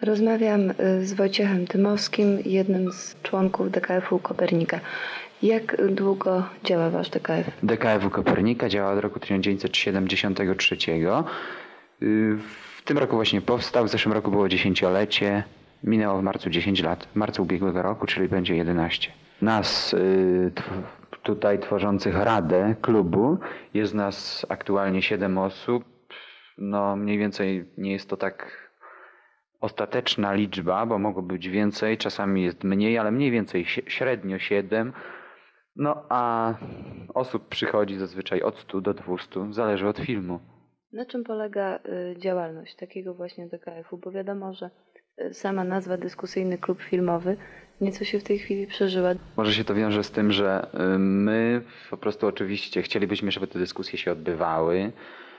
Rozmawiam z Wojciechem Dymowskim, jednym z członków DKF-u Kopernika. Jak długo działa wasz DKF? DKF-u Kopernika działa od roku 1973. W tym roku właśnie powstał, w zeszłym roku było 10-lecie. Minęło w marcu 10 lat, w marcu ubiegłego roku, czyli będzie 11. Nas tutaj tworzących radę klubu jest nas aktualnie 7 osób. No mniej więcej nie jest to tak ostateczna liczba, bo mogło być więcej, czasami jest mniej, ale mniej więcej średnio 7. No a osób przychodzi zazwyczaj od 100 do 200, zależy od filmu. Na czym polega działalność takiego właśnie DKF-u? Bo wiadomo, że sama nazwa Dyskusyjny Klub Filmowy nieco się w tej chwili przeżyła. Może się to wiąże z tym, że my po prostu oczywiście chcielibyśmy, żeby te dyskusje się odbywały.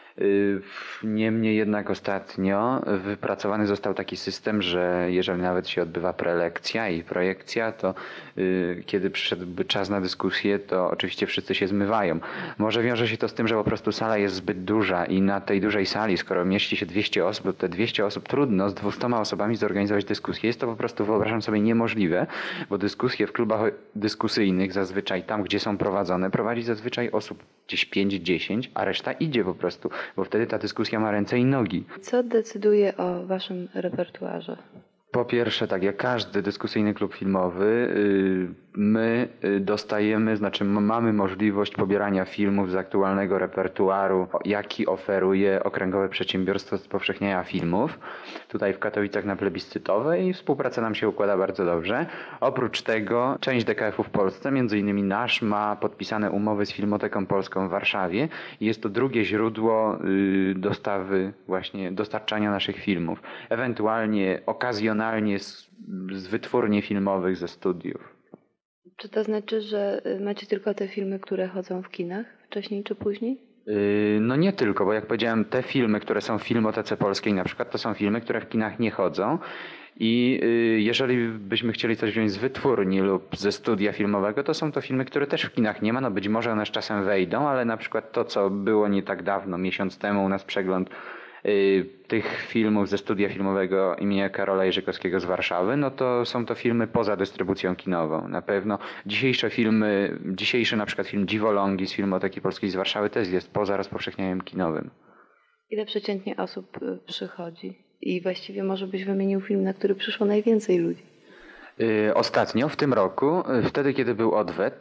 Niemniej jednak ostatnio wypracowany został taki system, że jeżeli nawet się odbywa prelekcja i projekcja, to kiedy przyszedłby czas na dyskusję, to oczywiście wszyscy się zmywają. Może wiąże się to z tym, że po prostu sala jest zbyt duża i na tej dużej sali, skoro mieści się 200 osób, to te 200 osób trudno z 200 osobami zorganizować dyskusję. Jest to po prostu, wyobrażam sobie, niemożliwe, bo dyskusje w klubach dyskusyjnych zazwyczaj tam, gdzie są prowadzone, prowadzi zazwyczaj osób gdzieś 5-10, a reszta idzie po prostu, bo wtedy ta dyskusja ma ręce i nogi. Co decyduje o waszym repertuarze? Po pierwsze, tak jak każdy dyskusyjny klub filmowy, my dostajemy, mamy możliwość pobierania filmów z aktualnego repertuaru, jaki oferuje Okręgowe Przedsiębiorstwo Spowszechniania Filmów. Tutaj w Katowicach na Plebiscytowej i współpraca nam się układa bardzo dobrze. Oprócz tego część DKF-u w Polsce, między innymi nasz, ma podpisane umowy z Filmoteką Polską w Warszawie i jest to drugie źródło dostawy, właśnie dostarczania naszych filmów. Ewentualnie okazjonalnie z wytwórni filmowych, ze studiów. Czy to znaczy, że macie tylko te filmy, które chodzą w kinach wcześniej czy później? No nie tylko, bo jak powiedziałem, te filmy, które są w Filmotece Polskiej na przykład, to są filmy, które w kinach nie chodzą. I jeżeli byśmy chcieli coś wziąć z wytwórni lub ze studia filmowego, to są to filmy, które też w kinach nie ma. No być może one z czasem wejdą, ale na przykład to, co było nie tak dawno, miesiąc temu u nas przegląd tych filmów ze studia filmowego imienia Karola Jerzykowskiego z Warszawy, no to są to filmy poza dystrybucją kinową. Na pewno dzisiejszy na przykład film Dziwolągi z Filmoteki Polskiej z Warszawy też jest poza rozpowszechnianiem kinowym. Ile przeciętnie osób przychodzi? I właściwie może byś wymienił film, na który przyszło najwięcej ludzi? Ostatnio, w tym roku, wtedy kiedy był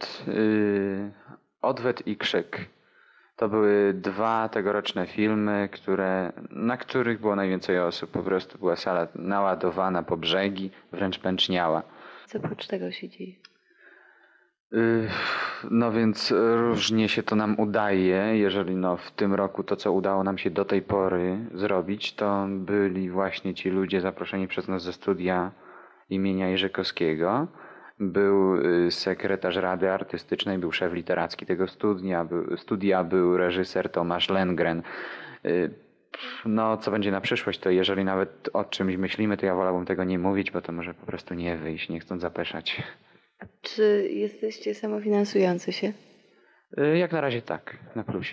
Odwet i Krzyk. To były 2 tegoroczne filmy, na których było najwięcej osób. Po prostu była sala naładowana po brzegi, wręcz pęczniała. Co oprócz tego się dzieje? No więc różnie się to nam udaje. Jeżeli w tym roku to, co udało nam się do tej pory zrobić, to byli właśnie ci ludzie zaproszeni przez nas ze studia imienia Jerzykowskiego. Był sekretarz Rady Artystycznej, był szef literacki tego studia, był reżyser Tomasz Lengren. No, co będzie na przyszłość, to jeżeli nawet o czymś myślimy, to ja wolałbym tego nie mówić, bo to może po prostu nie wyjść, nie chcąc zapeszać. Czy jesteście samofinansujący się? Jak na razie tak, na plusie.